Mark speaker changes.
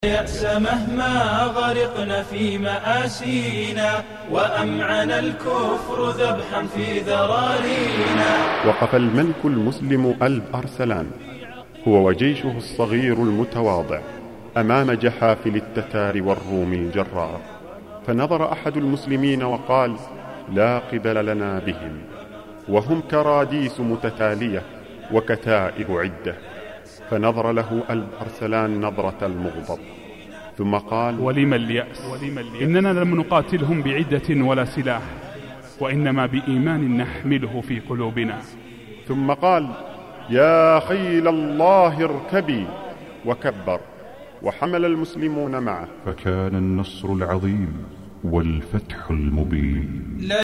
Speaker 1: يأس مهما غرقنا في مآسينا، وأمعن الكفر ذبحا في ذرارينا.
Speaker 2: وقف الملك المسلم ألب أرسلان هو وجيشه الصغير المتواضع أمام جحافل التتار والروم الجرار، فنظر أحد المسلمين وقال: لا قبل لنا بهم، وهم كراديس متتالية وكتائب عدة. فنظر له ألب أرسلان نظرة المغضب، ثم قال:
Speaker 3: ولم اليأس؟ إننا لم نقاتلهم بعدة ولا سلاح، وإنما بإيمان نحمله في قلوبنا.
Speaker 2: ثم قال: يا خيل الله اركبي، وكبر، وحمل المسلمون معه،
Speaker 4: فكان النصر العظيم والفتح المبين.